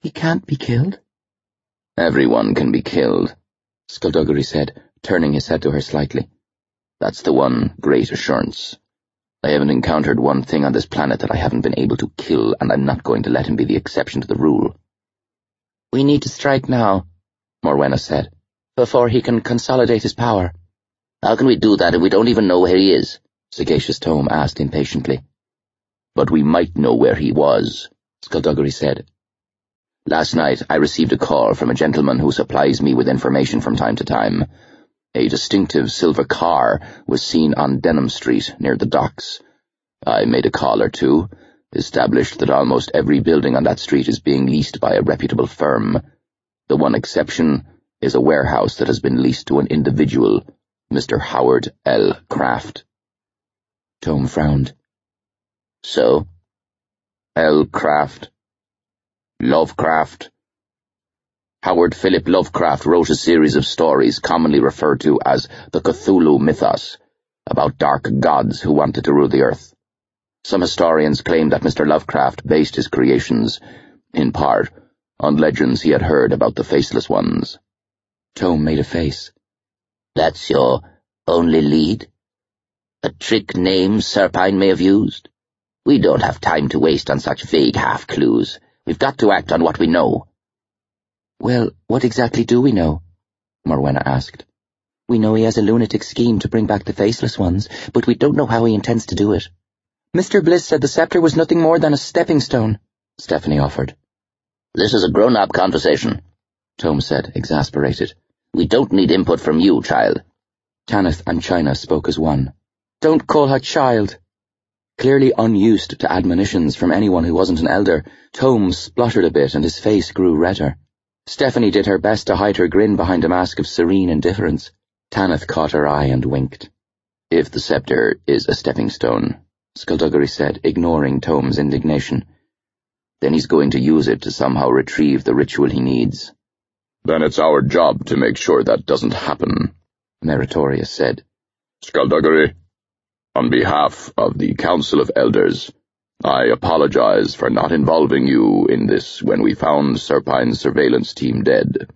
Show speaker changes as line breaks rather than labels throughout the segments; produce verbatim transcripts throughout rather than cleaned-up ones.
He can't be killed?
Everyone can be killed, Skullduggery said, turning his head to her slightly. That's the one great assurance. I haven't encountered one thing on this planet that I haven't been able to kill, and I'm not going to let him be the exception to the rule.
We need to strike now, Morwenna said, before he can consolidate his power.
How can we do that if we don't even know where he is? Sagacious Tome asked impatiently. But we might know where he was, Skullduggery said. Last night I received a call from a gentleman who supplies me with information from time to time. A distinctive silver car was seen on Denham Street near the docks. I made a call or two, established that almost every building on that street is being leased by a reputable firm. The one exception is a warehouse that has been leased to an individual, Mister Howard L. Craft.
Tome frowned.
So? L. Craft? Lovecraft? Howard Philip Lovecraft wrote a series of stories commonly referred to as the Cthulhu mythos, about dark gods who wanted to rule the earth. Some historians claim that Mister Lovecraft based his creations, in part, on legends he had heard about the Faceless Ones.
Tome made a face.
That's your only lead? A trick name Serpine may have used? We don't have time to waste on such vague half-clues. We've got to act on what we know.
Well, what exactly do we know? Morwenna asked. We know he has a lunatic scheme to bring back the Faceless Ones, but we don't know how he intends to do it. Mister Bliss said the scepter was nothing more than a stepping stone, Stephanie offered.
This is a grown-up conversation, Tome said, exasperated. We don't need input from you, child.
Tanith and China spoke as one. Don't call her child. Clearly unused to admonitions from anyone who wasn't an elder, Tome spluttered a bit and his face grew redder. Stephanie did her best to hide her grin behind a mask of serene indifference. Tanith caught her eye and winked.
If the scepter is a stepping stone, Skullduggery said, ignoring Tome's indignation, then he's going to use it to somehow retrieve the ritual he needs. Then it's our job to make sure that doesn't happen, Meritorious said. Skullduggery, on behalf of the Council of Elders, I apologize for not involving you in this when we found Serpine's surveillance team dead.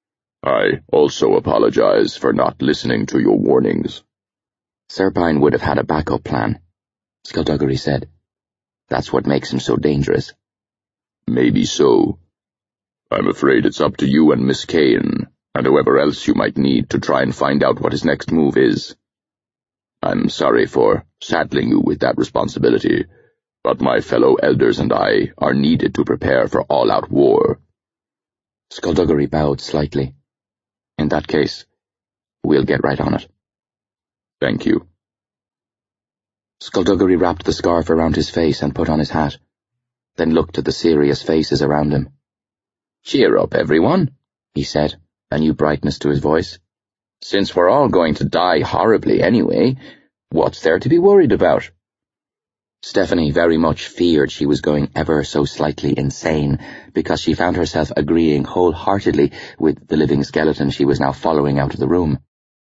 I also apologize for not listening to your warnings.
Serpine would have had a backup plan, Skullduggery said. That's what makes him so dangerous.
Maybe so. I'm afraid it's up to you and Miss Kane, and whoever else you might need to try and find out what his next move is. I'm sorry for saddling you with that responsibility, but my fellow elders and I are needed to prepare for all-out war.
Skullduggery bowed slightly. In that case, we'll get right on it.
Thank you.
Skullduggery wrapped the scarf around his face and put on his hat, then looked at the serious faces around him.
Cheer up, everyone, he said, a new brightness to his voice. Since we're all going to die horribly anyway, what's there to be worried about?
Stephanie very much feared she was going ever so slightly insane, because she found herself agreeing wholeheartedly with the living skeleton she was now following out of the room.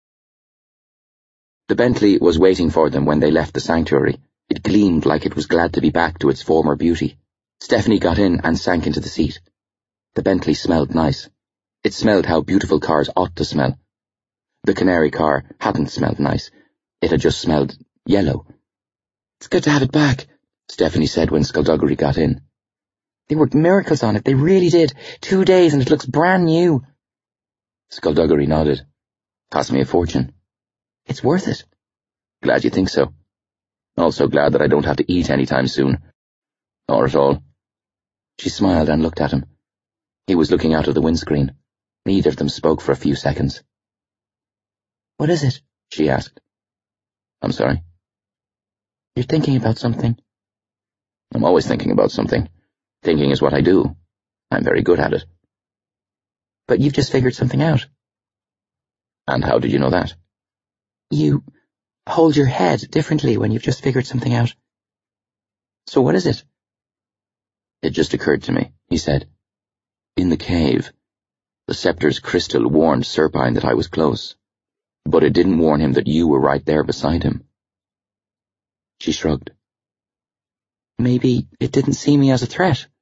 The Bentley was waiting for them when they left the sanctuary. It gleamed like it was glad to be back to its former beauty. Stephanie got in and sank into the seat. The Bentley smelled nice. It smelled how beautiful cars ought to smell. The Canary car hadn't smelled nice. It had just smelled yellow. It's good to have it back, Stephanie said when Skullduggery got in. They worked miracles on it, they really did. Two days and it looks brand new. Skullduggery nodded. Cost me a fortune. It's worth it.
Glad you think so. Also glad that I don't have to eat any time soon. Or at all.
She smiled and looked at him. He was looking out of the windscreen. Neither of them spoke for a few seconds. What is it? She asked.
I'm sorry?
You're thinking about something.
I'm always thinking about something. Thinking is what I do. I'm very good at it.
But you've just figured something out.
And how did you know that?
You hold your head differently when you've just figured something out. So what is it?
It just occurred to me, he said. In the cave, the scepter's crystal warned Serpine that I was close, but it didn't warn him that you were right there beside him.
She shrugged. Maybe it didn't see me as a threat,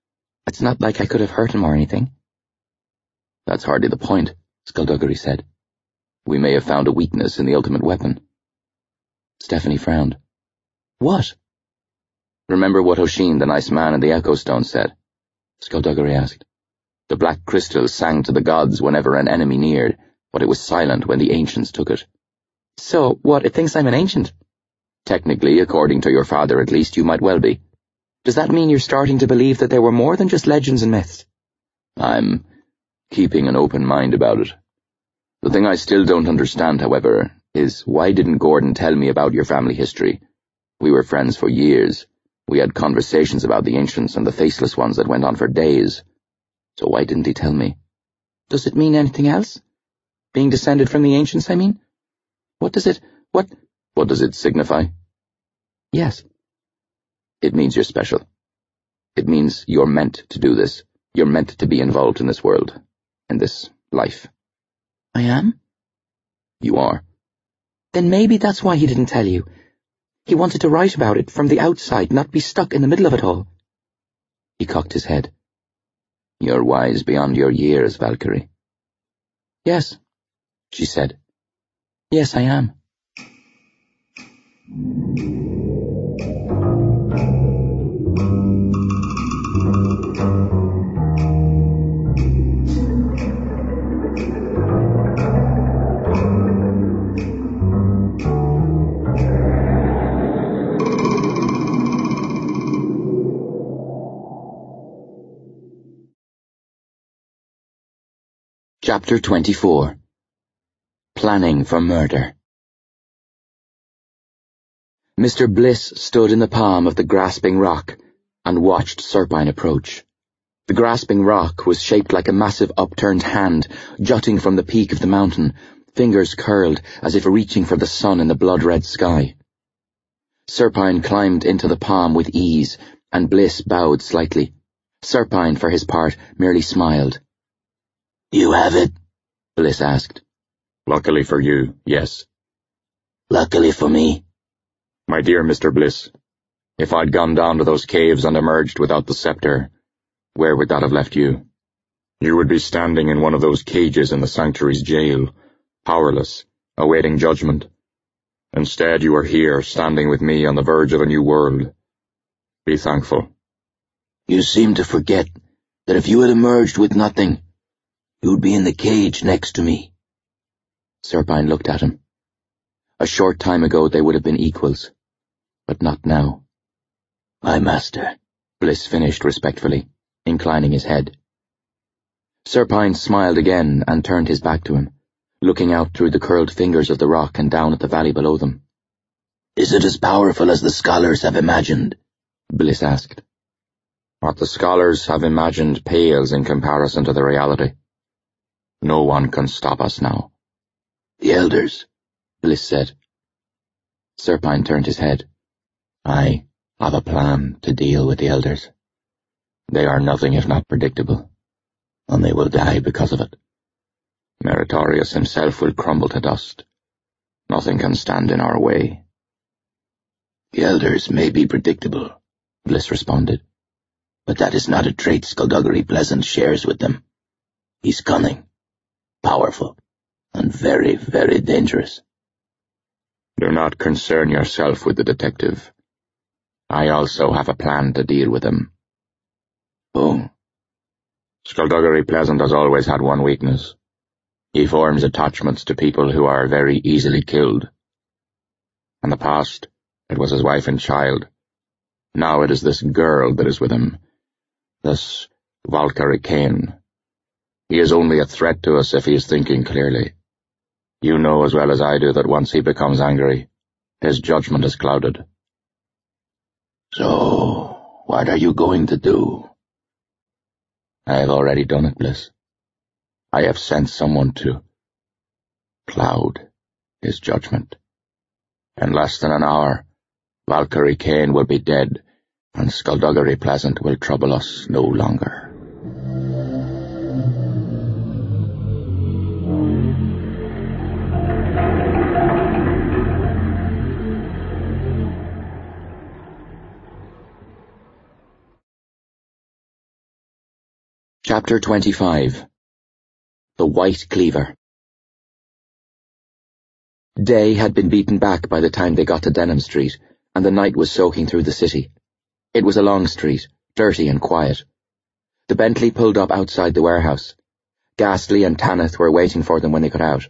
It's not like I could have hurt him or anything.
That's hardly the point, Skullduggery said. We may have found a weakness in the ultimate weapon.
Stephanie frowned. What?
Remember what Hoshin, the nice man in the Echo Stone, said? Skullduggery asked. The black crystal sang to the gods whenever an enemy neared, but it was silent when the ancients took it.
So, what, it thinks I'm an ancient?
Technically, according to your father at least, you might well be.
Does that mean you're starting to believe that there were more than just legends and myths?
I'm keeping an open mind about it. The thing I still don't understand, however, is why didn't Gordon tell me about your family history? We were friends for years. We had conversations about the ancients and the faceless ones that went on for days. So why didn't he tell me?
Does it mean anything else? Being descended from the ancients, I mean? What does it, what?
What does it signify?
Yes.
It means you're special. It means you're meant to do this. You're meant to be involved in this world, in this life.
I am?
You are.
Then maybe that's why he didn't tell you. He wanted to write about it from the outside, not be stuck in the middle of it all.
He cocked his head. You're wise beyond your years, Valkyrie.
Yes,
she said.
Yes, I am.
Chapter twenty-four. Planning for Murder. Mister Bliss stood in the palm of the grasping rock and watched Serpine approach. The grasping rock was shaped like a massive upturned hand jutting from the peak of the mountain, fingers curled as if reaching for the sun in the blood-red sky. Serpine climbed into the palm with ease, and Bliss bowed slightly. Serpine, for his part, merely smiled.
You have it?
Bliss asked.
Luckily for you, yes.
Luckily for me?
My dear Mister Bliss, if I'd gone down to those caves and emerged without the scepter, where would that have left you? You would be standing in one of those cages in the Sanctuary's jail, powerless, awaiting judgment. Instead, you are here, standing with me on the verge of a new world. Be thankful.
You seem to forget that if you had emerged with nothing, you would be in the cage next to me.
Serpine looked at him. A short time ago they would have been equals, but not now.
My master,
Bliss finished respectfully, inclining his head. Serpine smiled again and turned his back to him, looking out through the curled fingers of the rock and down at the valley below them.
Is it as powerful as the scholars have imagined?
Bliss asked.
What the scholars have imagined pales in comparison to the reality. No one can stop us now.
The elders,
Bliss said. Serpine turned his head.
I have a plan to deal with the elders. They are nothing if not predictable, and they will die because of it. Meritorious himself will crumble to dust. Nothing can stand in our way.
The elders may be predictable,
Bliss responded.
But that is not a trait Skullduggery Pleasant shares with them. He's cunning, powerful, and very, very dangerous.
Do not concern yourself with the detective. I also have a plan to deal with him.
Oh?
Skullduggery Pleasant has always had one weakness. He forms attachments to people who are very easily killed. In the past, it was his wife and child. Now it is this girl that is with him, this Valkyrie Kane. He is only a threat to us if he is thinking clearly. You know as well as I do that once he becomes angry, his judgment is clouded.
So, what are you going to do?
I have already done it, Bliss. I have sent someone to cloud his judgment. In less than an hour, Valkyrie Kane will be dead, and Skullduggery Pleasant will trouble us no longer.
Chapter twenty-five. The White Cleaver. Day had been beaten back by the time they got to Denham Street, and the night was soaking through the city. It was a long street, dirty and quiet. The Bentley pulled up outside the warehouse. Ghastly and Tanith were waiting for them when they got out.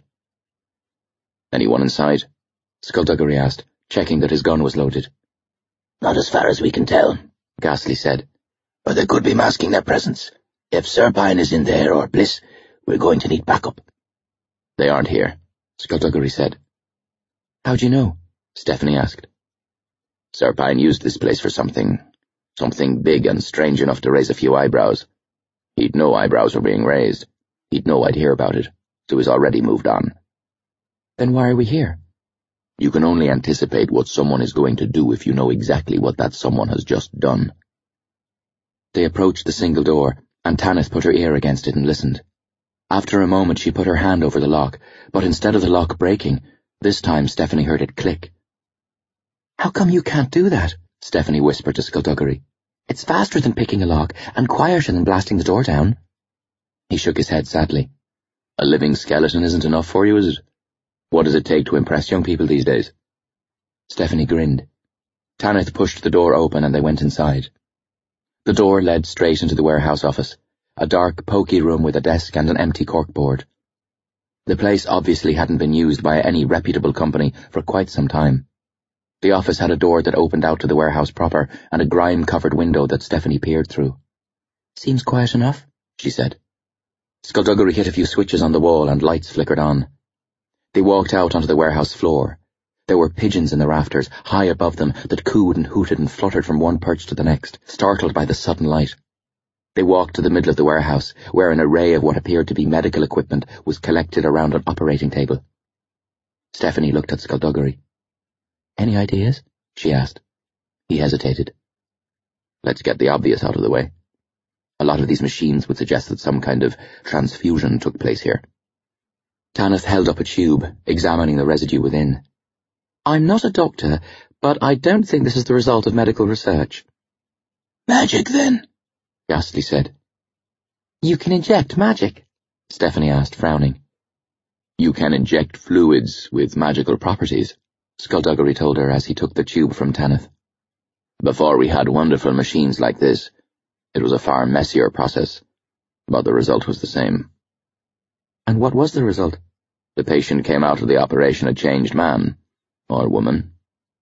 "Anyone inside?"
Skullduggery asked, checking that his gun was loaded.
"Not as far as we can tell,"
Ghastly said.
"But they could be masking their presence. If Serpine is in there or Bliss, we're going to need backup."
"They aren't here,"
Skullduggery said. "How'd you know?" Stephanie asked.
"Serpine used this place for something, something big and strange enough to raise a few eyebrows. He'd know eyebrows were being raised. He'd know I'd hear about it, so he's already moved on."
"Then why are we here?"
"You can only anticipate what someone is going to do if you know exactly what that someone has just done."
They approached the single door, and Tanith put her ear against it and listened. After a moment she put her hand over the lock, but instead of the lock breaking, this time Stephanie heard it click. "How come you can't do that?" Stephanie whispered to Skullduggery. "It's faster than picking a lock, and quieter than blasting the door down." He shook his head sadly.
"A living skeleton isn't enough for you, is it? What does it take to impress young people these days?"
Stephanie grinned. Tanith pushed the door open and they went inside. The door led straight into the warehouse office, a dark, poky room with a desk and an empty corkboard. The place obviously hadn't been used by any reputable company for quite some time. The office had a door that opened out to the warehouse proper and a grime-covered window that Stephanie peered through. "Seems quiet enough," she said. Skullduggery hit a few switches on the wall and lights flickered on. They walked out onto the warehouse floor. There were pigeons in the rafters, high above them, that cooed and hooted and fluttered from one perch to the next, startled by the sudden light. They walked to the middle of the warehouse, where an array of what appeared to be medical equipment was collected around an operating table. Stephanie looked at Skullduggery. "Any ideas?" she asked. He hesitated.
"Let's get the obvious out of the way. A lot of these machines would suggest that some kind of transfusion took place here."
Tanith held up a tube, examining the residue within. "I'm not a doctor, but I don't think this is the result of medical research."
"Magic, then?"
Ghastly said. "You can inject magic?" Stephanie asked, frowning.
"You can inject fluids with magical properties," Skullduggery told her as he took the tube from Tanith. "Before we had wonderful machines like this, it was a far messier process, but the result was the same."
"And what was the result?"
"The patient came out of the operation a changed man, or woman,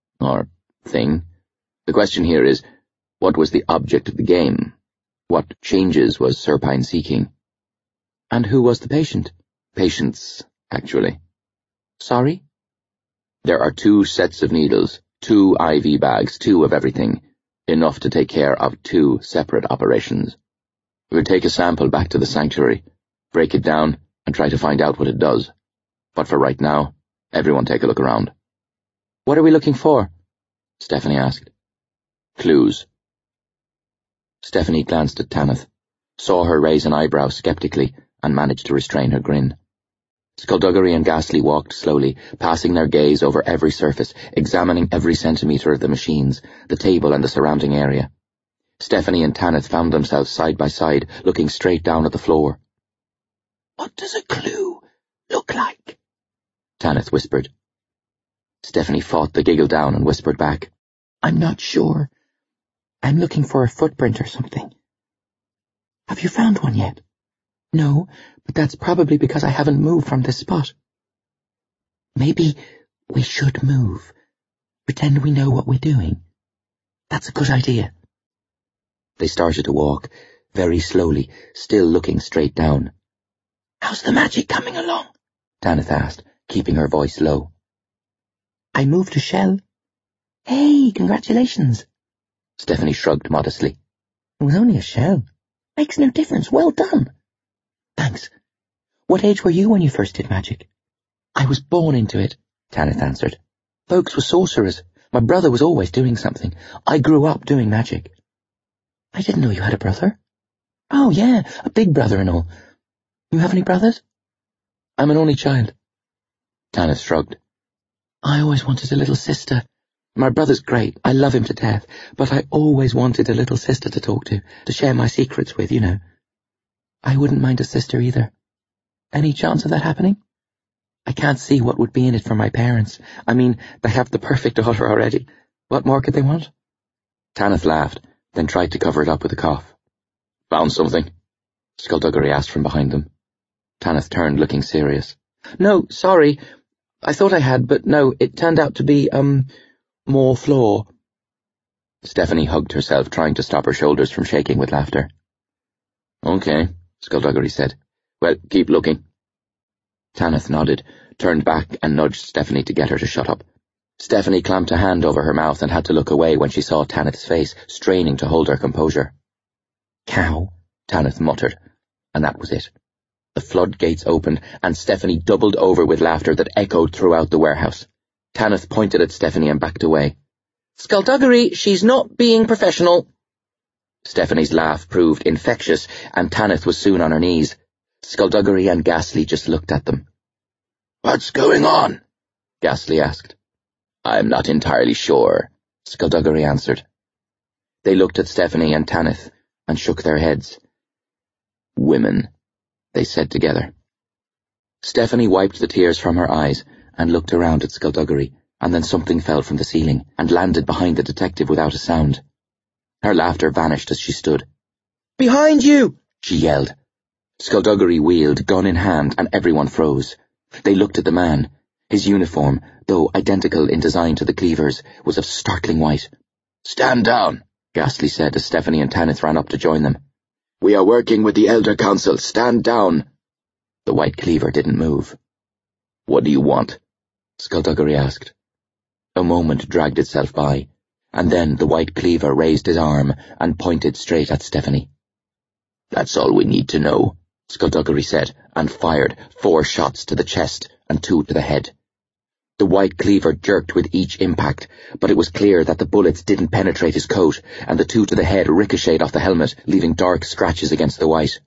or thing. The question here is, what was the object of the game? What changes was Serpine seeking?"
"And who was the patient?"
"Patients, actually."
"Sorry?"
"There are two sets of needles, two I V bags, two of everything, enough to take care of two separate operations. We'll take a sample back to the sanctuary, break it down, and try to find out what it does. But for right now, everyone take a look around."
"What are we looking for?" Stephanie asked.
"Clues."
Stephanie glanced at Tanith, saw her raise an eyebrow skeptically, and managed to restrain her grin. Skullduggery and Ghastly walked slowly, passing their gaze over every surface, examining every centimetre of the machines, the table and the surrounding area. Stephanie and Tanith found themselves side by side, looking straight down at the floor.
"What does a clue look like?"
Tanith whispered. Stephanie fought the giggle down and whispered back, "I'm not sure. I'm looking for a footprint or something." "Have you found one yet?" "No, but that's probably because I haven't moved from this spot." "Maybe we should move. Pretend we know what we're doing. That's a good idea." They started to walk, very slowly, still looking straight down.
"How's the magic coming along?"
Tanith asked, keeping her voice low. "I moved a shell." "Hey, congratulations." Stephanie shrugged modestly. "It was only a shell. Makes no difference. Well done." "Thanks. What age were you when you first did magic?" "I was born into it," Tanith answered. "Folks were sorcerers. My brother was always doing something. I grew up doing magic." "I didn't know you had a brother." "Oh, yeah, a big brother and all. You have any brothers?" "I'm an only child." Tanith shrugged. "I always wanted a little sister. My brother's great, I love him to death, but I always wanted a little sister to talk to, to share my secrets with, you know." I wouldn't mind a sister either. Any chance of that happening? I can't see what would be in it for my parents. I mean, they have the perfect daughter already. What more could they want? Tanith laughed, then tried to cover it up with a cough.
Found something?
Skullduggery asked from behind them. Tanith turned, looking serious. No, sorry. I thought I had, but no, it turned out to be, um, more floor. Stephanie hugged herself, trying to stop her shoulders from shaking with laughter.
Okay, Skullduggery said. Well, keep looking.
Tanith nodded, turned back and nudged Stephanie to get her to shut up. Stephanie clamped a hand over her mouth and had to look away when she saw Tanith's face, straining to hold her composure. Cow, Tanith muttered, and that was it. The floodgates opened, and Stephanie doubled over with laughter that echoed throughout the warehouse. Tanith pointed at Stephanie and backed away. Skullduggery, she's not being professional. Stephanie's laugh proved infectious, and Tanith was soon on her knees. Skullduggery and Ghastly just looked at them.
What's going on?
Ghastly asked.
I'm not entirely sure,
Skullduggery answered. They looked at Stephanie and Tanith and shook their heads.
Women,
they said together. Stephanie wiped the tears from her eyes and looked around at Skullduggery, and then something fell from the ceiling and landed behind the detective without a sound. Her laughter vanished as she stood. Behind you! She yelled. Skullduggery wheeled, gun in hand, and everyone froze. They looked at the man. His uniform, though identical in design to the Cleavers, was of startling white.
Stand down,
Ghastly said as Stephanie and Tanith ran up to join them.
We are working with the Elder Council. Stand down.
The White Cleaver didn't move.
What do you want?
Skullduggery asked. A moment dragged itself by, and then the White Cleaver raised his arm and pointed straight at Stephanie.
That's all we need to know,
Skullduggery said, and fired four shots to the chest and two to the head. The White Cleaver jerked with each impact, but it was clear that the bullets didn't penetrate his coat, and the two to the head ricocheted off the helmet, leaving dark scratches against the white.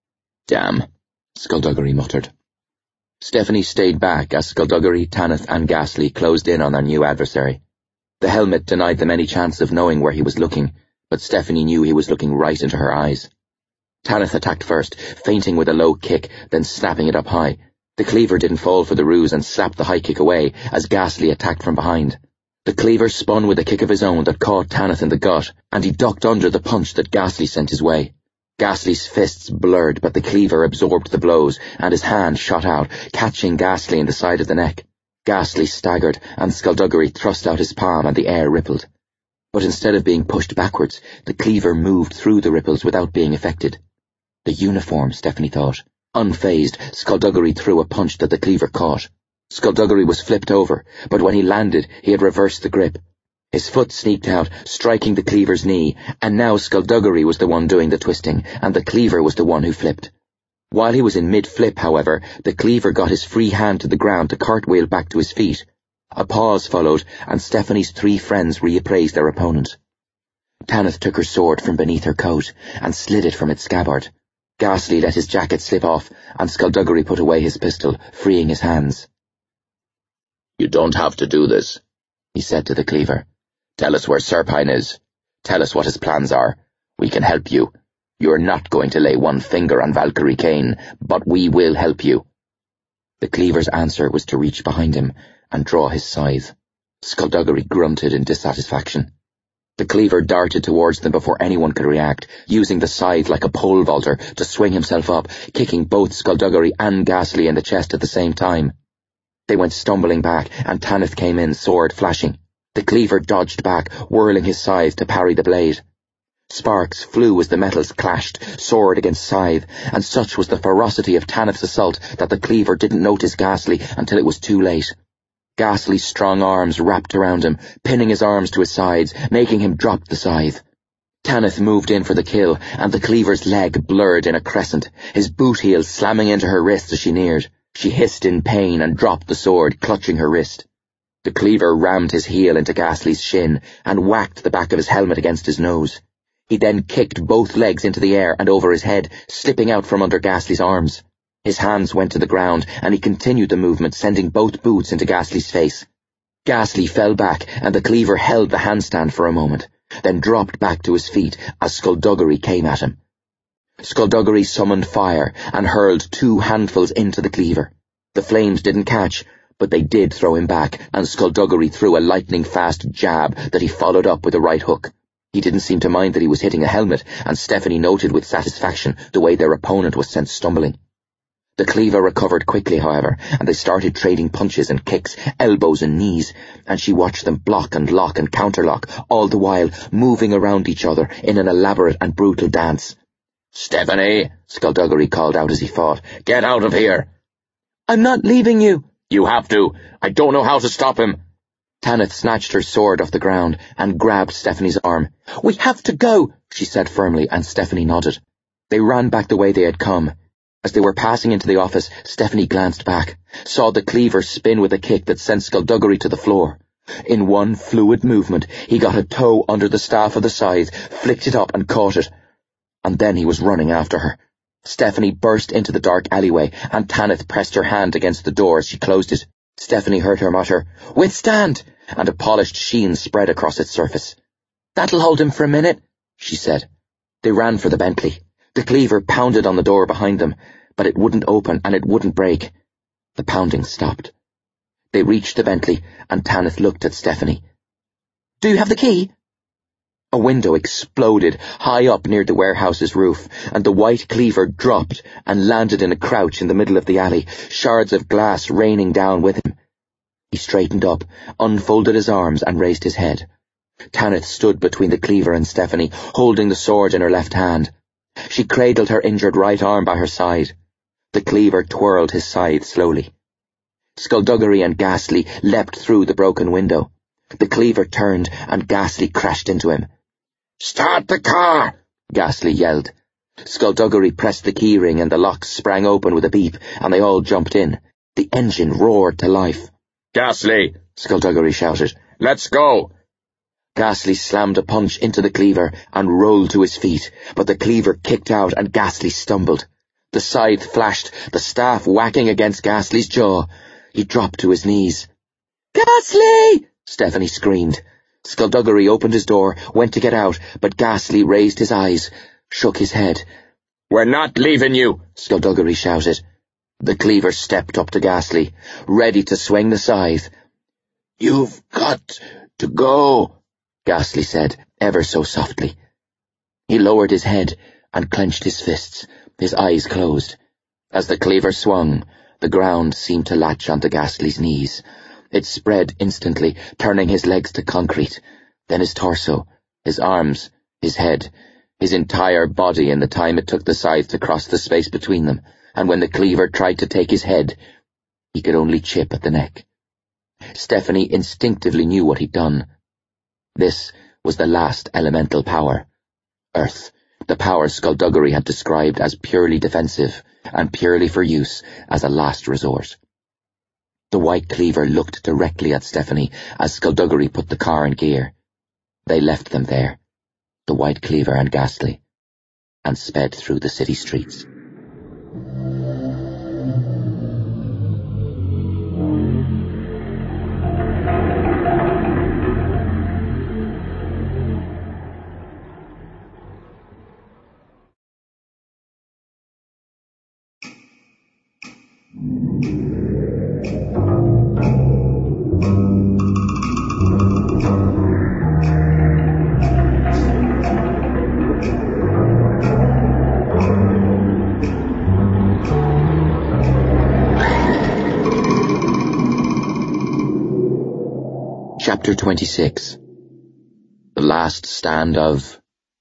Damn,
Skullduggery muttered. Stephanie stayed back as Skullduggery, Tanith, and Ghastly closed in on their new adversary. The helmet denied them any chance of knowing where he was looking, but Stephanie knew he was looking right into her eyes. Tanith attacked first, feinting with a low kick, then snapping it up high. The Cleaver didn't fall for the ruse and slapped the high kick away as Ghastly attacked from behind. The Cleaver spun with a kick of his own that caught Tanith in the gut, and he ducked under the punch that Ghastly sent his way. Ghastly's fists blurred, but the Cleaver absorbed the blows, and his hand shot out, catching Ghastly in the side of the neck. Ghastly staggered, and Skullduggery thrust out his palm and the air rippled. But instead of being pushed backwards, the Cleaver moved through the ripples without being affected. The uniform, Stephanie thought. Unfazed, Skullduggery threw a punch that the Cleaver caught. Skullduggery was flipped over, but when he landed, he had reversed the grip. His foot sneaked out, striking the Cleaver's knee, and now Skullduggery was the one doing the twisting, and the Cleaver was the one who flipped. While he was in mid-flip, however, the Cleaver got his free hand to the ground to cartwheel back to his feet. A pause followed, and Stephanie's three friends reappraised their opponent. Tanith took her sword from beneath her coat and slid it from its scabbard. Ghastly let his jacket slip off, and Skullduggery put away his pistol, freeing his hands.
You don't have to do this,
he said to the Cleaver.
Tell us where Serpine is. Tell us what his plans are. We can help you. You're not going to lay one finger on Valkyrie Kane, but we will help you.
The Cleaver's answer was to reach behind him and draw his scythe. Skullduggery grunted in dissatisfaction. The Cleaver darted towards them before anyone could react, using the scythe like a pole vaulter to swing himself up, kicking both Skullduggery and Ghastly in the chest at the same time. They went stumbling back, and Tanith came in, sword flashing. The Cleaver dodged back, whirling his scythe to parry the blade. Sparks flew as the metals clashed, sword against scythe, and such was the ferocity of Tanith's assault that the Cleaver didn't notice Ghastly until it was too late. Ghastly's strong arms wrapped around him, pinning his arms to his sides, making him drop the scythe. Tanith moved in for the kill, and the Cleaver's leg blurred in a crescent, his boot heel slamming into her wrist as she neared. She hissed in pain and dropped the sword, clutching her wrist. The Cleaver rammed his heel into Ghastly's shin and whacked the back of his helmet against his nose. He then kicked both legs into the air and over his head, slipping out from under Ghastly's arms. His hands went to the ground, and he continued the movement, sending both boots into Ghastly's face. Ghastly fell back, and the Cleaver held the handstand for a moment, then dropped back to his feet as Skullduggery came at him. Skullduggery summoned fire and hurled two handfuls into the cleaver. The flames didn't catch, but they did throw him back, and Skullduggery threw a lightning-fast jab that he followed up with a right hook. He didn't seem to mind that he was hitting a helmet, and Stephanie noted with satisfaction the way their opponent was sent stumbling. The cleaver recovered quickly, however, and they started trading punches and kicks, elbows and knees, and she watched them block and lock and counterlock, all the while moving around each other in an elaborate and brutal dance.
"Stephanie," Skullduggery called out as he fought, "get out of here."
"I'm not leaving you."
"You have to. I don't know how to stop him."
Tanith snatched her sword off the ground and grabbed Stephanie's arm. "We have to go," she said firmly, and Stephanie nodded. They ran back the way they had come. As they were passing into the office, Stephanie glanced back, saw the cleaver spin with a kick that sent Skullduggery to the floor. In one fluid movement, he got a toe under the staff of the scythe, flicked it up and caught it. And then he was running after her. Stephanie burst into the dark alleyway, and Tanith pressed her hand against the door as she closed it. Stephanie heard her mutter, "Withstand!" and a polished sheen spread across its surface. "That'll hold him for a minute," she said. They ran for the Bentley. The cleaver pounded on the door behind them, but it wouldn't open and it wouldn't break. The pounding stopped. They reached the Bentley, and Tanith looked at Stephanie. "Do you have the key?" A window exploded high up near the warehouse's roof, and the white cleaver dropped and landed in a crouch in the middle of the alley, shards of glass raining down with him. He straightened up, unfolded his arms, and raised his head. Tanith stood between the cleaver and Stephanie, holding the sword in her left hand. She cradled her injured right arm by her side. The cleaver twirled his scythe slowly. Skullduggery and Ghastly leapt through the broken window. The cleaver turned, and Ghastly crashed into him.
"Start the car!"
Ghastly yelled. Skullduggery pressed the keyring, and the locks sprang open with a beep, and they all jumped in. The engine roared to life.
"Ghastly,"
Skullduggery shouted.
"Let's go!"
Ghastly slammed a punch into the cleaver and rolled to his feet, but the cleaver kicked out and Ghastly stumbled. The scythe flashed, the staff whacking against Ghastly's jaw. He dropped to his knees. "Ghastly!" Stephanie screamed. Skullduggery opened his door, went to get out, but Ghastly raised his eyes, shook his head.
"We're not leaving you,"
Skullduggery shouted. The cleaver stepped up to Ghastly, ready to swing the scythe.
"You've got to go,"
Ghastly said, ever so softly. He lowered his head and clenched his fists, his eyes closed. As the cleaver swung, the ground seemed to latch onto Ghastly's knees. It spread instantly, turning his legs to concrete, then his torso, his arms, his head, his entire body in the time it took the scythe to cross the space between them, and when the cleaver tried to take his head, he could only chip at the neck. Stephanie instinctively knew what he'd done. This was the last elemental power. Earth, the power Skullduggery had described as purely defensive, and purely for use as a last resort. The white cleaver looked directly at Stephanie as Skullduggery put the car in gear. They left them there, the white cleaver and Ghastly, and sped through the city streets. Chapter twenty-six. The Last Stand of...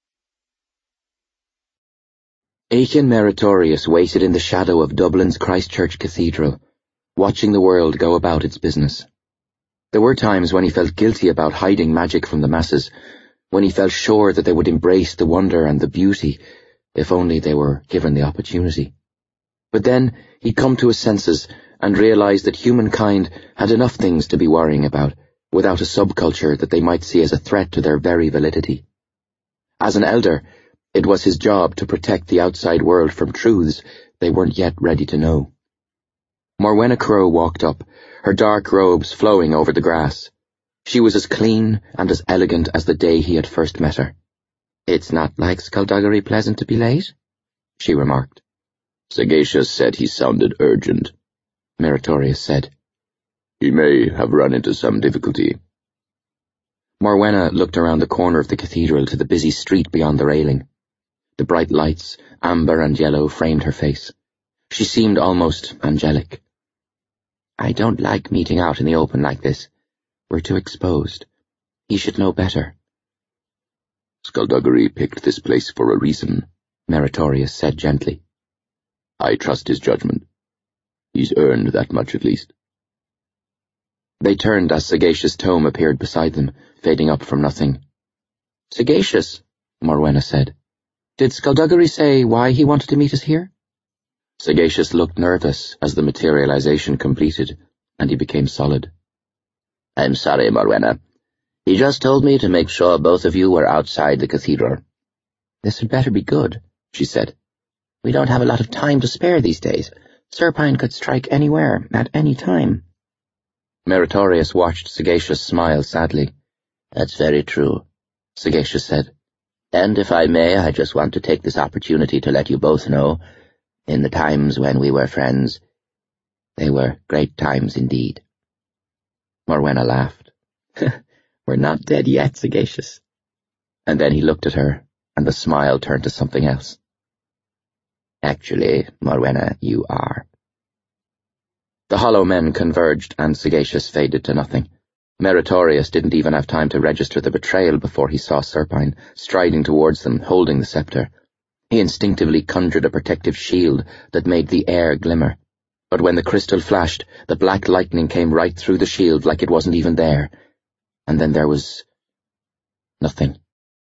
Aiken Meritorious waited in the shadow of Dublin's Christchurch Cathedral, watching the world go about its business. There were times when he felt guilty about hiding magic from the masses, when he felt sure that they would embrace the wonder and the beauty, if only they were given the opportunity. But then he'd come to his senses and realized that humankind had enough things to be worrying about, without a subculture that they might see as a threat to their very validity. As an elder, it was his job to protect the outside world from truths they weren't yet ready to know. Morwenna Crow walked up, her dark robes flowing over the grass. She was as clean and as elegant as the day he had first met her. "It's not like Skullduggery Pleasant to be late?" she remarked.
Sagacious said he sounded urgent,
Meritorious said.
He may have run into some difficulty.
Morwenna looked around the corner of the cathedral to the busy street beyond the railing. The bright lights, amber and yellow, framed her face. She seemed almost angelic. I don't like meeting out in the open like this. We're too exposed. He should know better.
Skullduggery picked this place for a reason,
Meritorious said gently.
I trust his judgment. He's earned that much at least.
They turned as Sagacious Tome appeared beside them, fading up from nothing. Sagacious, Morwenna said. Did Skullduggery say why he wanted to meet us here? Sagacious looked nervous as the materialization completed, and he became solid.
I'm sorry, Morwenna. He just told me to make sure both of you were outside the cathedral.
This had better be good, she said. We don't have a lot of time to spare these days. Serpine could strike anywhere, at any time. Meritorious watched Sagacious smile sadly.
That's very true,
Sagacious said.
And if I may, I just want to take this opportunity to let you both know, in the times when we were friends, they were great times indeed.
Morwenna laughed. We're not dead yet, Sagacious. And then he looked at her, and the smile turned to something else.
Actually, Morwenna, you are.
The hollow men converged, and Sagacious faded to nothing. Meritorious didn't even have time to register the betrayal before he saw Serpine striding towards them, holding the scepter. He instinctively conjured a protective shield that made the air glimmer. But when the crystal flashed, the black lightning came right through the shield like it wasn't even there. And then there was nothing.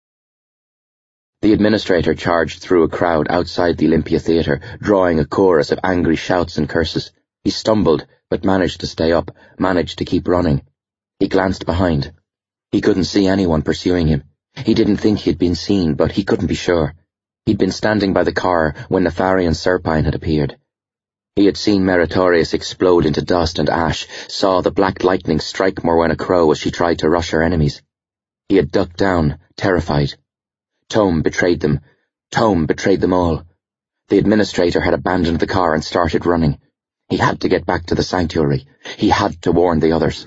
The administrator charged through a crowd outside the Olympia Theatre, drawing a chorus of angry shouts and curses. He stumbled, but managed to stay up, managed to keep running. He glanced behind. He couldn't see anyone pursuing him. He didn't think he'd been seen, but he couldn't be sure. He'd been standing by the car when Nefarian Serpine had appeared. He had seen Meritorious explode into dust and ash, saw the black lightning strike Morwenna Crow as she tried to rush her enemies. He had ducked down, terrified. Tome betrayed them. Tome betrayed them all. The administrator had abandoned the car and started running. He had to get back to the sanctuary. He had to warn the others.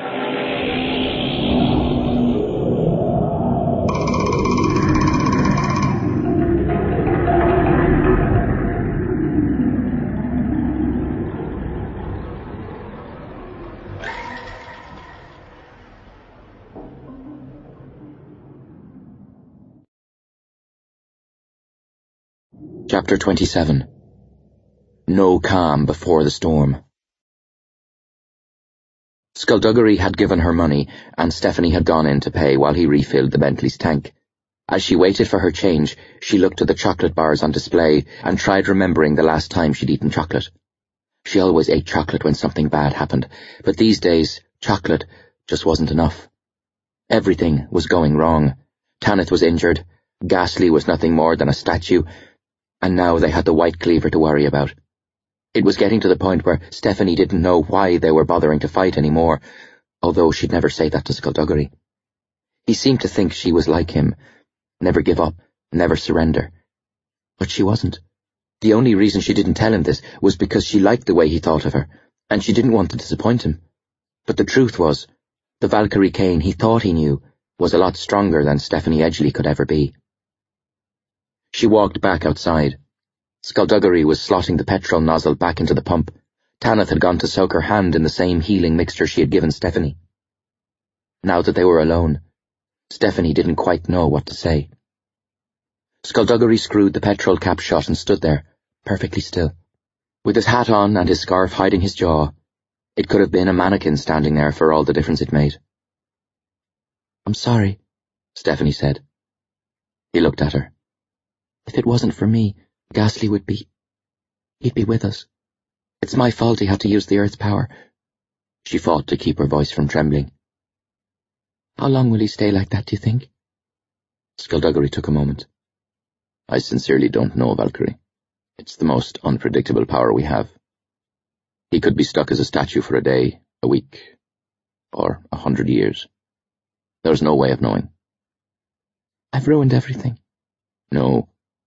Chapter twenty-seven. No calm before the storm. Skullduggery had given her money, and Stephanie had gone in to pay while he refilled the Bentley's tank. As she waited for her change, she looked at the chocolate bars on display and tried remembering the last time she'd eaten chocolate. She always ate chocolate when something bad happened, but these days, chocolate just wasn't enough. Everything was going wrong. Tanith was injured, Ghastly was nothing more than a statue, and now they had the White Cleaver to worry about. It was getting to the point where Stephanie didn't know why they were bothering to fight anymore, although she'd never say that to Skullduggery. He seemed to think she was like him, never give up, never surrender. But she wasn't. The only reason she didn't tell him this was because she liked the way he thought of her, and she didn't want to disappoint him. But the truth was, the Valkyrie Cain he thought he knew was a lot stronger than Stephanie Edgley could ever be. She walked back outside. Skullduggery was slotting the petrol nozzle back into the pump. Tanith had gone to soak her hand in the same healing mixture she had given Stephanie. Now that they were alone, Stephanie didn't quite know what to say. Skullduggery screwed the petrol cap shut and stood there, perfectly still. With his hat on and his scarf hiding his jaw, it could have been a mannequin standing there for all the difference it made. "I'm sorry," Stephanie said. He looked at her. "If it wasn't for me, Ghastly would be... he'd be with us. It's my fault he had to use the Earth's power." She fought to keep her voice from trembling. "How long will he stay like that, do you think?" Skullduggery took a moment.
"I sincerely don't know, Valkyrie. It's the most unpredictable power we have. He could be stuck as a statue for a day, a week, or a hundred years. There's no way of knowing."
"I've ruined everything."
"No.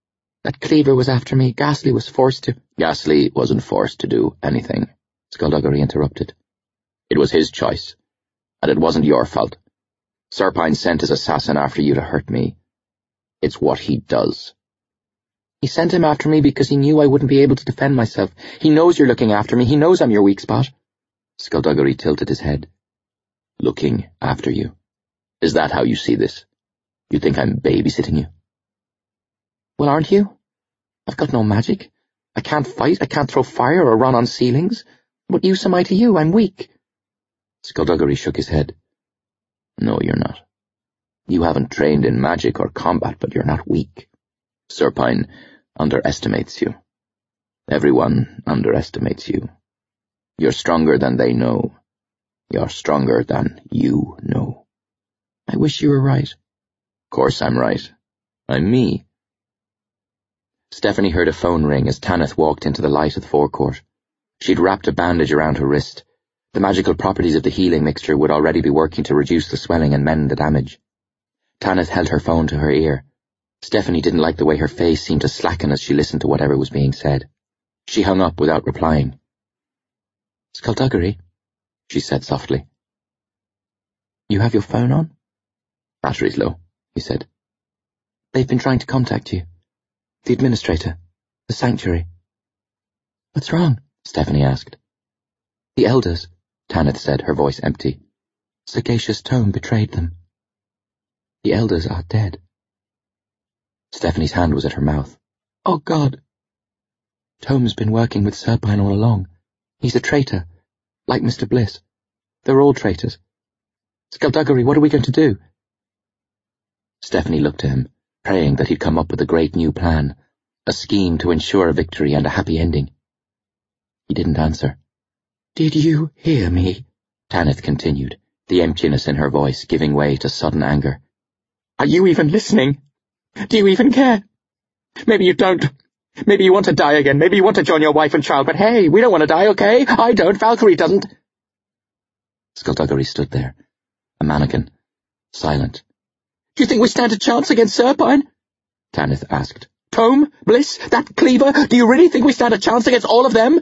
That Cleaver was after me. Ghastly was forced to—
Ghastly wasn't forced to do anything, Skullduggery interrupted. It was his choice, and it wasn't your fault. Serpine sent his assassin after you to hurt me. It's what he does.
He sent him after me because he knew I wouldn't be able to defend myself. He knows you're looking after me. He knows I'm your weak spot.
Skullduggery tilted his head. Looking after you. Is that how you see this? You think I'm babysitting you?
Well, aren't you? I've got no magic. I can't fight, I can't throw fire or run on ceilings. What use am I to you? I'm weak.
Skullduggery shook his head. No, you're not. You haven't trained in magic or combat, but you're not weak. Serpine underestimates you. Everyone underestimates you. You're stronger than they know. You're stronger than you know.
I wish you were right.
Of course I'm right. I'm me.
Stephanie heard a phone ring as Tanith walked into the light of the forecourt. She'd wrapped a bandage around her wrist. The magical properties of the healing mixture would already be working to reduce the swelling and mend the damage. Tanith held her phone to her ear. Stephanie didn't like the way her face seemed to slacken as she listened to whatever was being said. She hung up without replying. "Skullduggery," she said softly. "You have your phone on?"
"Battery's low," he said.
"They've been trying to contact you. The administrator. The sanctuary." "What's wrong?" Stephanie asked. "The elders," Tanith said, her voice empty. "Sagacious Tome betrayed them. The elders are dead." Stephanie's hand was at her mouth. "Oh, God!" "Tome's been working with Serpine all along. He's a traitor, like Mister Bliss. They're all traitors. Skullduggery, what are we going to do?" Stephanie looked to him, praying that he'd come up with a great new plan, a scheme to ensure a victory and a happy ending. He didn't answer. "Did you hear me?" Tanith continued, the emptiness in her voice giving way to sudden anger. "Are you even listening? Do you even care? Maybe you don't. Maybe you want to die again. Maybe you want to join your wife and child, but hey, we don't want to die, okay? I don't. Valkyrie doesn't." Skullduggery stood there, a mannequin, silent. "Do you think we stand a chance against Serpine?" Tanith asked. "Tome? Bliss? That Cleaver? Do you really think we stand a chance against all of them?"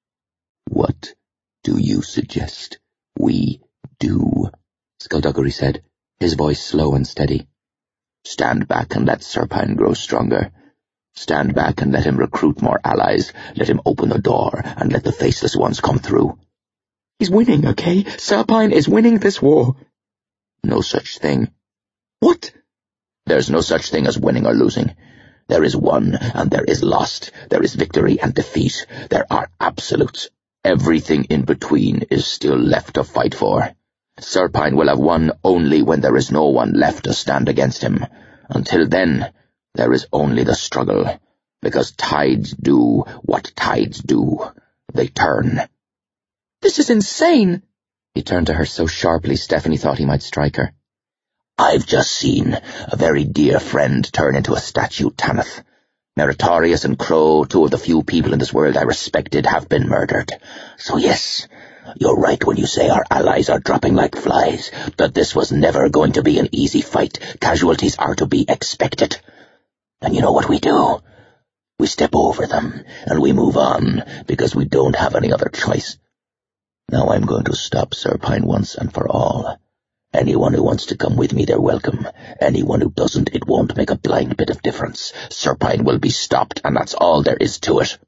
"What do you suggest we do?" Skullduggery said, his voice slow and steady. "Stand back and let Serpine grow stronger. Stand back and let him recruit more allies. Let him open the door and let the faceless ones come through."
"He's winning, okay? Serpine is winning this war."
"No such thing."
"What?"
"There's no such thing as winning or losing. There is won and there is lost. There is victory and defeat. There are absolutes. Everything in between is still left to fight for. Serpine will have won only when there is no one left to stand against him. Until then, there is only the struggle, because tides do what tides do. They turn."
"This is insane!" He turned to her so sharply Stephanie thought he might strike her.
"I've just seen a very dear friend turn into a statue, Tanith. Meritorious and Crow, two of the few people in this world I respected, have been murdered. So yes, you're right when you say our allies are dropping like flies, that this was never going to be an easy fight. Casualties are to be expected. And you know what we do? We step over them, and we move on, because we don't have any other choice. Now I'm going to stop Serpine once and for all. Anyone who wants to come with me, they're welcome. Anyone who doesn't, it won't make a blind bit of difference. Serpine will be stopped, and that's all there is to it."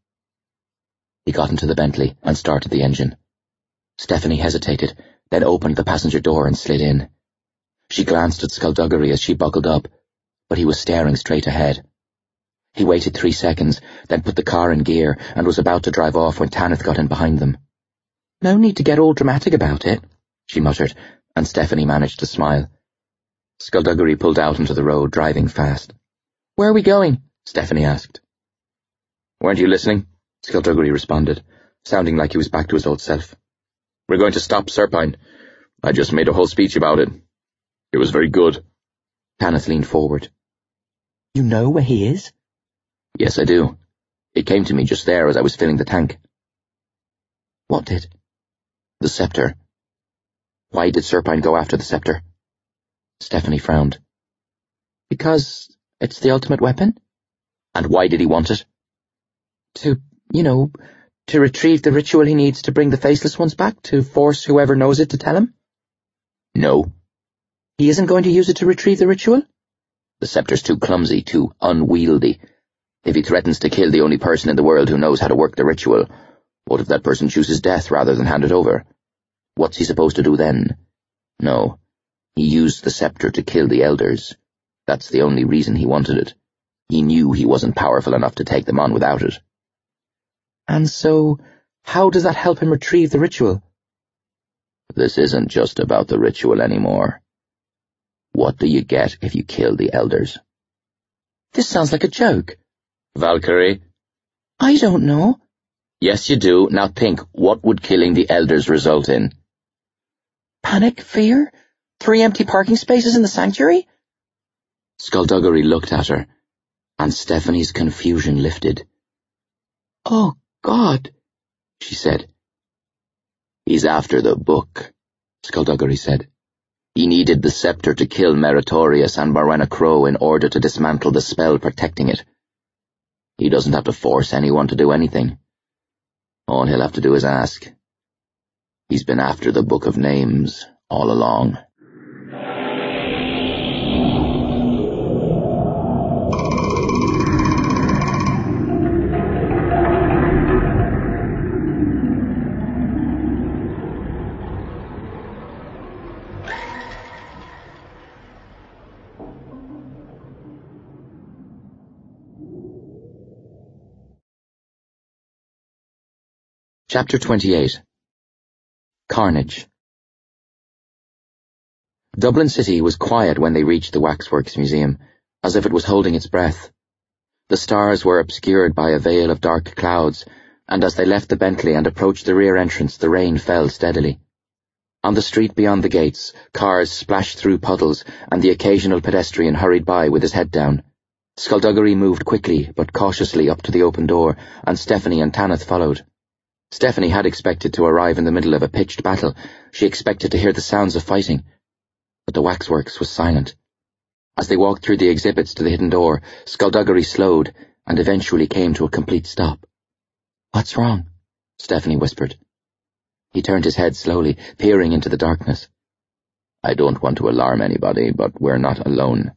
He got into the Bentley and started the engine. Stephanie hesitated, then opened the passenger door and slid in. She glanced at Skullduggery as she buckled up, but he was staring straight ahead. He waited three seconds, then put the car in gear and was about to drive off when Tanith got in behind them. "No need to get all dramatic about it," she muttered, and Stephanie managed to smile. Skullduggery pulled out into the road, driving fast. "Where are we going?" Stephanie asked.
"Weren't you listening?" Skullduggery responded, sounding like he was back to his old self. "We're going to stop Serpine. I just made a whole speech about it. It was very good."
Tanith leaned forward. "You know where he is?"
"Yes, I do. It came to me just there as I was filling the tank."
"What did?"
"The scepter." "Why did Serpine go after the scepter?" Stephanie frowned.
"Because it's the ultimate weapon?"
And why did he want it?
To, you know, to retrieve the ritual he needs to bring the faceless ones back, to force whoever knows it to tell him.
No.
He isn't going to use it to retrieve the ritual?
The scepter's too clumsy, too unwieldy. If he threatens to kill the only person in the world who knows how to work the ritual, what if that person chooses death rather than hand it over? What's he supposed to do then? No. He used the scepter to kill the elders. That's the only reason he wanted it. He knew he wasn't powerful enough to take them on without it.
And so, how does that help him retrieve the ritual?
This isn't just about the ritual anymore. What do you get if you kill the elders?
This sounds like a joke.
Valkyrie?
I don't know.
Yes, you do. Now think, what would killing the elders result in?
Panic? Fear? Three empty parking spaces in the sanctuary?
Skullduggery looked at her, and Stephanie's confusion lifted.
Oh, God,
she said. He's after the book, Skullduggery said. He needed the scepter to kill Meritorious and Morena Crow in order to dismantle the spell protecting it. He doesn't have to force anyone to do anything. All he'll have to do is ask. He's been after the Book of Names all along.
Chapter twenty-eight. Carnage. Dublin City was quiet when they reached the Waxworks Museum, as if it was holding its breath. The stars were obscured by a veil of dark clouds, and as they left the Bentley and approached the rear entrance, the rain fell steadily. On the street beyond the gates, cars splashed through puddles, and the occasional pedestrian hurried by with his head down. Skullduggery moved quickly but cautiously up to the open door, and Stephanie and Tanith followed. Stephanie had expected to arrive in the middle of a pitched battle. She expected to hear the sounds of fighting. But the waxworks was silent. As they walked through the exhibits to the hidden door, Skullduggery slowed and eventually came to a complete stop. "What's wrong?" Stephanie whispered. He turned his head slowly, peering into the darkness.
"I don't want to alarm anybody, but we're not alone."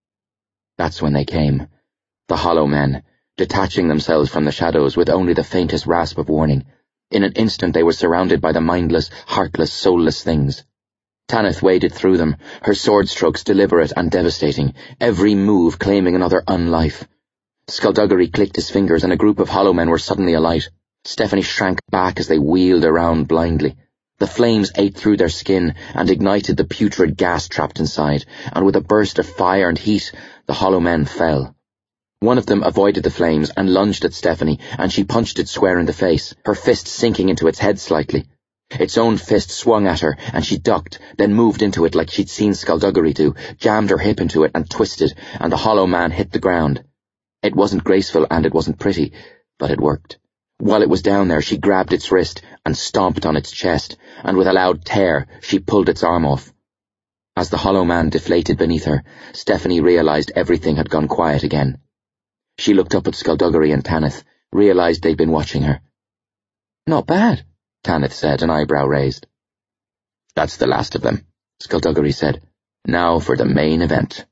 That's when they came. The Hollow Men, detaching themselves from the shadows with only the faintest rasp of warning. In an instant they were surrounded by the mindless, heartless, soulless things. Tanith waded through them, her sword strokes deliberate and devastating, every move claiming another unlife. Skullduggery clicked his fingers and a group of Hollow Men were suddenly alight. Stephanie shrank back as they wheeled around blindly. The flames ate through their skin and ignited the putrid gas trapped inside, and with a burst of fire and heat, the Hollow Men fell. One of them avoided the flames and lunged at Stephanie, and she punched it square in the face, her fist sinking into its head slightly. Its own fist swung at her, and she ducked, then moved into it like she'd seen Skullduggery do, jammed her hip into it and twisted, and the Hollow Man hit the ground. It wasn't graceful and it wasn't pretty, but it worked. While it was down there, she grabbed its wrist and stomped on its chest, and with a loud tear, she pulled its arm off. As the Hollow Man deflated beneath her, Stephanie realized everything had gone quiet again. She looked up at Skullduggery and Tanith, realized they'd been watching her. "Not bad," Tanith said, an eyebrow raised.
"That's the last of them," Skullduggery said. "Now for the main event."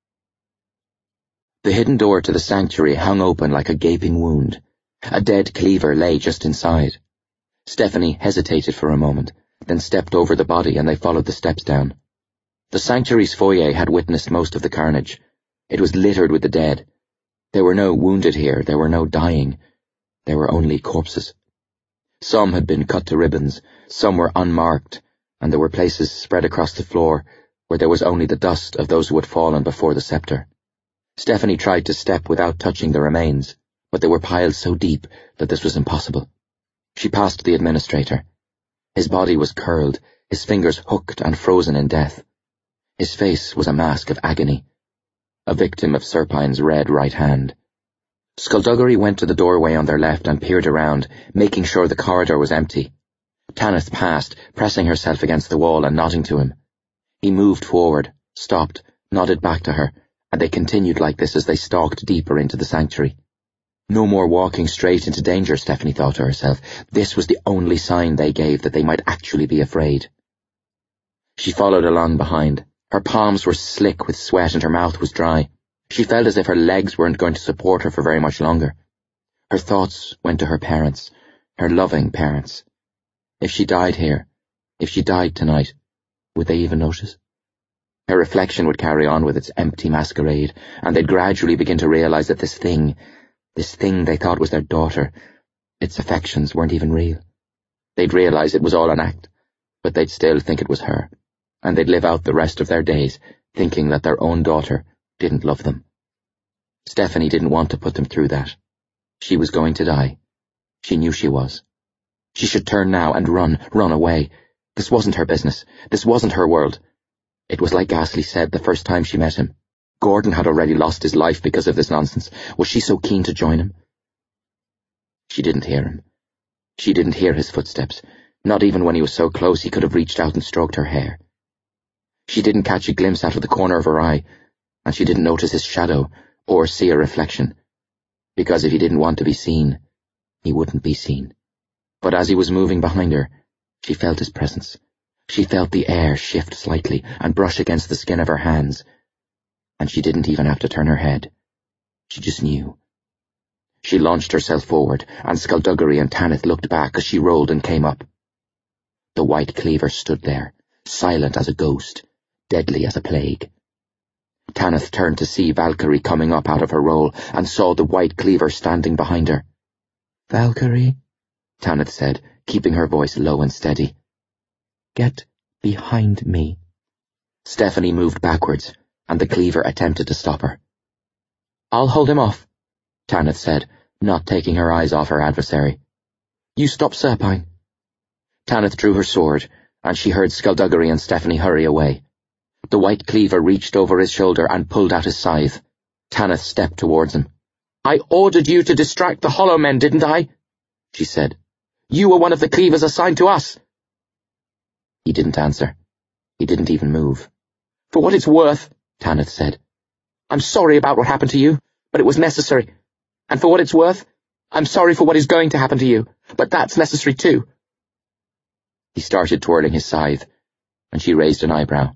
The hidden door to the sanctuary hung open like a gaping wound. A dead cleaver lay just inside. Stephanie hesitated for a moment, then stepped over the body and they followed the steps down. The sanctuary's foyer had witnessed most of the carnage. It was littered with the dead. There were no wounded here, there were no dying. There were only corpses. Some had been cut to ribbons, some were unmarked, and there were places spread across the floor where there was only the dust of those who had fallen before the scepter. Stephanie tried to step without touching the remains, but they were piled so deep that this was impossible. She passed the administrator. His body was curled, his fingers hooked and frozen in death. His face was a mask of agony, a victim of Serpine's red right hand. Skullduggery went to the doorway on their left and peered around, making sure the corridor was empty. Tanith passed, pressing herself against the wall and nodding to him. He moved forward, stopped, nodded back to her, and they continued like this as they stalked deeper into the sanctuary. No more walking straight into danger, Stephanie thought to herself. This was the only sign they gave that they might actually be afraid. She followed along behind. Her palms were slick with sweat and her mouth was dry. She felt as if her legs weren't going to support her for very much longer. Her thoughts went to her parents, her loving parents. If she died here, if she died tonight, would they even notice? Her reflection would carry on with its empty masquerade, and they'd gradually begin to realize that this thing, this thing they thought was their daughter, its affections weren't even real. They'd realize it was all an act, but they'd still think it was her, and they'd live out the rest of their days thinking that their own daughter didn't love them. Stephanie didn't want to put them through that. She was going to die. She knew she was. She should turn now and run, run away. This wasn't her business. This wasn't her world. It was like Ghastly said the first time she met him. Gordon had already lost his life because of this nonsense. Was she so keen to join him? She didn't hear him. She didn't hear his footsteps, not even when he was so close he could have reached out and stroked her hair. She didn't catch a glimpse out of the corner of her eye, and she didn't notice his shadow or see a reflection, because if he didn't want to be seen, he wouldn't be seen. But as he was moving behind her, she felt his presence. She felt the air shift slightly and brush against the skin of her hands, and she didn't even have to turn her head. She just knew. She launched herself forward, and Skullduggery and Tanith looked back as she rolled and came up. The White Cleaver stood there, silent as a ghost, deadly as a plague. Tanith turned to see Valkyrie coming up out of her roll, and saw the White Cleaver standing behind her. "Valkyrie," Tanith said, keeping her voice low and steady. "Get behind me." Stephanie moved backwards, and the Cleaver attempted to stop her. "I'll hold him off," Tanith said, not taking her eyes off her adversary. "You stop Serpine." Tanith drew her sword, and she heard Skullduggery and Stephanie hurry away. The White Cleaver reached over his shoulder and pulled out his scythe. Tanith stepped towards him. "I ordered you to distract the Hollow Men, didn't I?" she said. "You were one of the Cleavers assigned to us." He didn't answer. He didn't even move. "For what it's worth," Tanith said, "I'm sorry about what happened to you, but it was necessary. And for what it's worth, I'm sorry for what is going to happen to you, but that's necessary too." He started twirling his scythe, and she raised an eyebrow.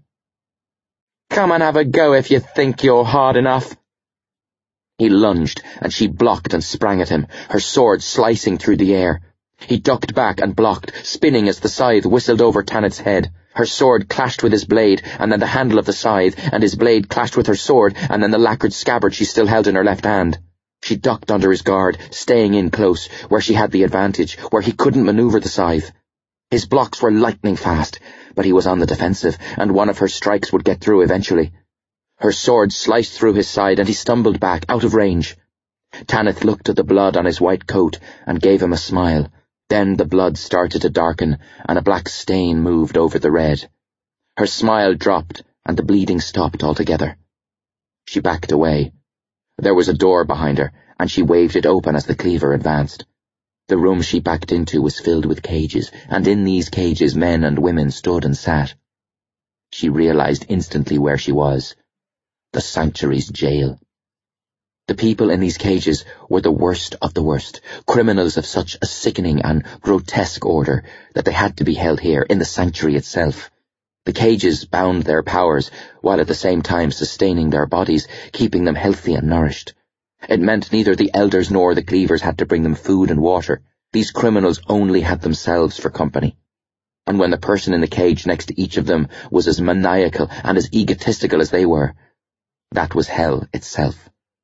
"Come and have a go if you think you're hard enough." He lunged, and she blocked and sprang at him, her sword slicing through the air. He ducked back and blocked, spinning as the scythe whistled over Tanith's head. Her sword clashed with his blade, and then the handle of the scythe, and his blade clashed with her sword, and then the lacquered scabbard she still held in her left hand. She ducked under his guard, staying in close, where she had the advantage, where he couldn't maneuver the scythe. His blocks were lightning fast, but he was on the defensive, and one of her strikes would get through eventually. Her sword sliced through his side, and he stumbled back, out of range. Tanith looked at the blood on his white coat and gave him a smile. Then the blood started to darken, and a black stain moved over the red. Her smile dropped, and the bleeding stopped altogether. She backed away. There was a door behind her, and she waved it open as the Cleaver advanced. The room she backed into was filled with cages, and in these cages men and women stood and sat. She realized instantly where she was. The Sanctuary's jail. The people in these cages were the worst of the worst, criminals of such a sickening and grotesque order that they had to be held here, in the Sanctuary itself. The cages bound their powers, while at the same time sustaining their bodies, keeping them healthy and nourished. It meant neither the elders nor the Cleavers had to bring them food and water. These criminals only had themselves for company. And when the person in the cage next to each of them was as maniacal and as egotistical as they were, that was hell itself.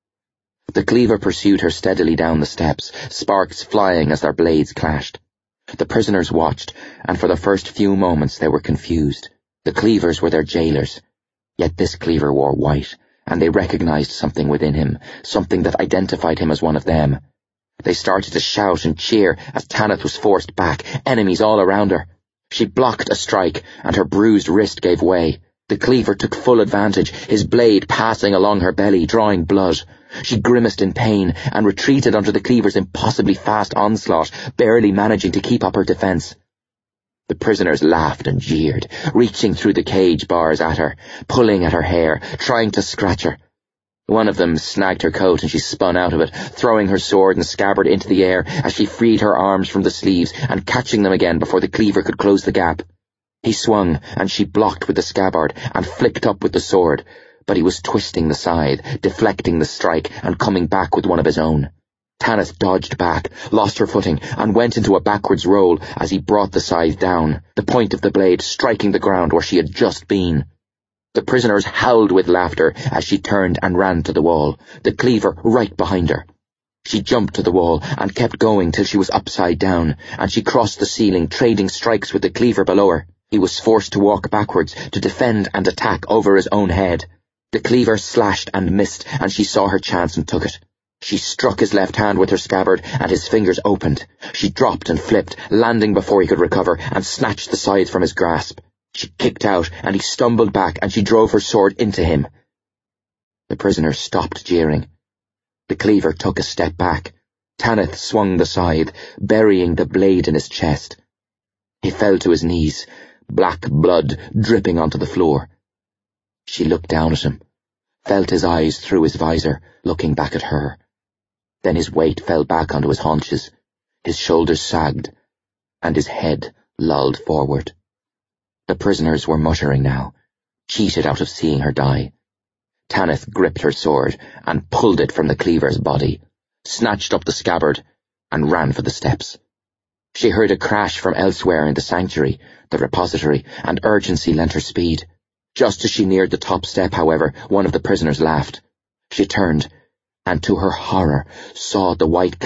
The Cleaver pursued her steadily down the steps, sparks flying as their blades clashed. The prisoners watched, and for the first few moments they were confused. The Cleavers were their jailers, yet this Cleaver wore white, and they recognized something within him, something that identified him as one of them. They started to shout and cheer as Tanith was forced back, enemies all around her. She blocked a strike, and her bruised wrist gave way. The Cleaver took full advantage, his blade passing along her belly, drawing blood. She grimaced in pain and retreated under the Cleaver's impossibly fast onslaught, barely managing to keep up her defense. The prisoners laughed and jeered, reaching through the cage bars at her, pulling at her hair, trying to scratch her. One of them snagged her coat and she spun out of it, throwing her sword and scabbard into the air as she freed her arms from the sleeves and catching them again before the cleaver could close the gap. He swung and she blocked with the scabbard and flicked up with the sword, but he was twisting the scythe, deflecting the strike and coming back with one of his own. Tanith dodged back, lost her footing, and went into a backwards roll as he brought the scythe down, the point of the blade striking the ground where she had just been. The prisoners howled with laughter as she turned and ran to the wall, the cleaver right behind her. She jumped to the wall and kept going till she was upside down, and she crossed the ceiling, trading strikes with the cleaver below her. He was forced to walk backwards, to defend and attack over his own head. The cleaver slashed and missed, and she saw her chance and took it. She struck his left hand with her scabbard, and his fingers opened. She dropped and flipped, landing before he could recover, and snatched the scythe from his grasp. She kicked out, and he stumbled back, and she drove her sword into him. The prisoner stopped jeering. The cleaver took a step back. Tanith swung the scythe, burying the blade in his chest. He fell to his knees, black blood dripping onto the floor. She looked down at him, felt his eyes through his visor, looking back at her. Then his weight fell back onto his haunches, his shoulders sagged, and his head lolled forward. The prisoners were muttering now, cheated out of seeing her die. Tanith gripped her sword and pulled it from the cleaver's body, snatched up the scabbard, and ran for the steps. She heard a crash from elsewhere in the sanctuary, the repository, and urgency lent her speed. Just as she neared the top step, however, one of the prisoners laughed. She turned, and to her horror saw the white